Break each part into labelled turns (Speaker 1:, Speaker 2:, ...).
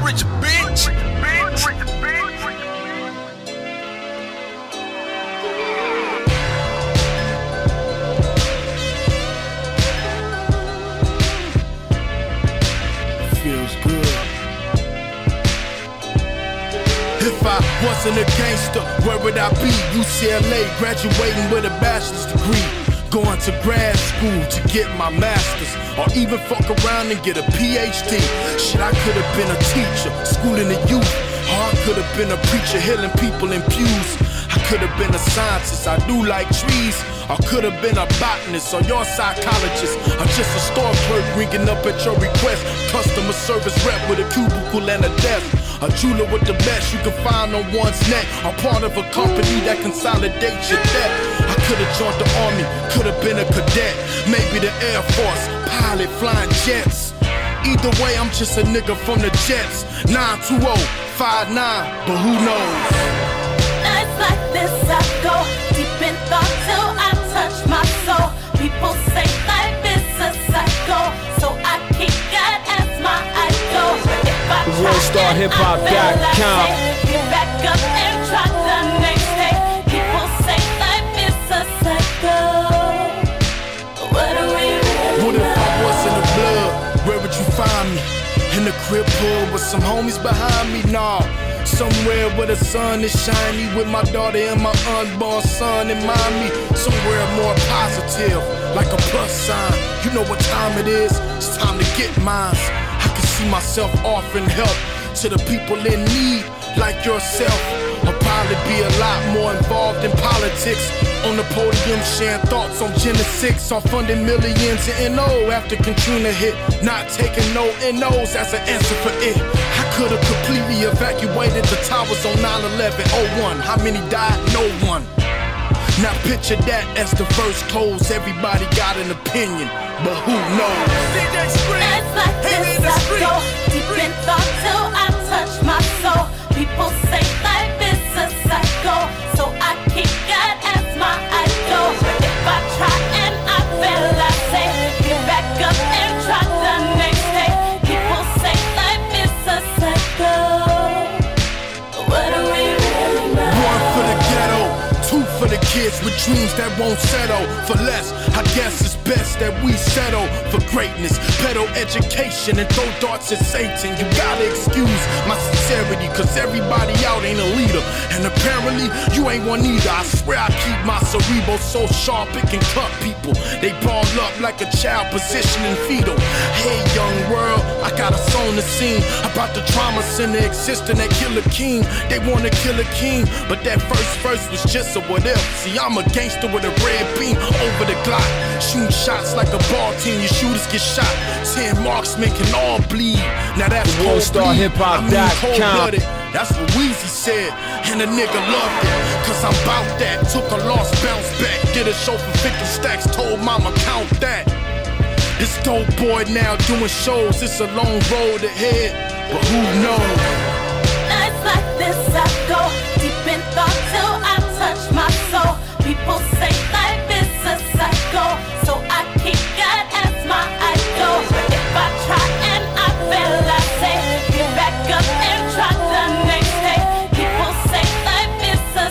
Speaker 1: rich bitch.
Speaker 2: Feels good. If I wasn't a gangster, where would I be? UCLA, graduating with a bachelor's degree. Going to grad school to get my master's, or even fuck around and get a PhD. Shit, I could have been a teacher, schooling the youth. Or I could have been a preacher, healing people in pews. I could have been a scientist, I do like trees. Or could have been a botanist or your psychologist. Or just a store clerk ringing up at your request. Customer service rep with a cubicle and a desk. A jeweler with the best you can find on one's neck. Or part of a company that consolidates your debt. I could have joined the army, could have been a cadet. Maybe the Air Force, pilot flying jets. Either way, I'm just a nigga from the Jets. 92059, but who knows?
Speaker 3: Nights like this I go deep in thought till I touch my soul. People say life is a cycle, so I keep God as my idol. If I try
Speaker 4: WorldStarHipHop.com.
Speaker 3: get back up and try the next day. People say life is a cycle. What do we really
Speaker 2: What if I was in the blood? Where would you find me? In the crib pool with some homies behind me? Nah, somewhere where the sun is shiny, with my daughter and my unborn son in me. Somewhere more positive, like a plus sign. You know what time it is? It's time to get mine. I can see myself offering help to the people in need, like yourself. I'll probably be a lot more involved in politics. On the podium sharing thoughts on Genesis, on funding millions in NO after Katrina hit. Not taking no NOs as an answer for it. I could have completely evacuated the towers on 9/11/01. How many died? No one. Now picture that as the verse close. Everybody got an opinion, but who knows?
Speaker 3: Nights like this I go deep in thought till I touch my soul. People say life is a cycle, so I keep God as my idol. If I try and I fail, I say get back up and try the next day. People say life is a cycle. What do we really know?
Speaker 2: One for the ghetto, two for the kids with dreams that won't settle for less. I guess it's best that we settle for greatness. Pedal education and throw darts at Satan. You gotta excuse my sincerity, cause everybody out ain't a leader. And apparently you ain't one either. I swear I keep my cerebral so sharp it can cut people. They ball up like a child positioning fetal. Hey young world, I got a song to sing about the trauma center existing at Killer King. They wanna kill a king, but that first verse was just a what if. See, I'm a gangster with a red beam over the Glock. Shooting shots like a ball team, your shooters get shot. 10 marksmen can all bleed. Now that's
Speaker 4: WorldStarHipHop.com.
Speaker 2: That's what Weezy said, and a nigga loved it. Cause I'm bout that. Took a loss, bounce back. Did a show for 50 stacks, told mama count that. This dope boy now doing shows. It's a long road ahead, but who knows?
Speaker 3: Nights like this I go deep in thought till I touch my soul. People say life is a cycle, so I keep God as my idol. If I try and I fail, I say get back up and try the next day. People say life is a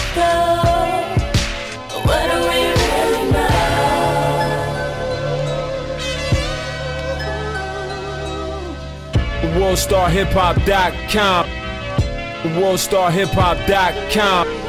Speaker 3: cycle. What do we really know?
Speaker 4: WorldStarHipHop.com. WorldStarHipHop.com.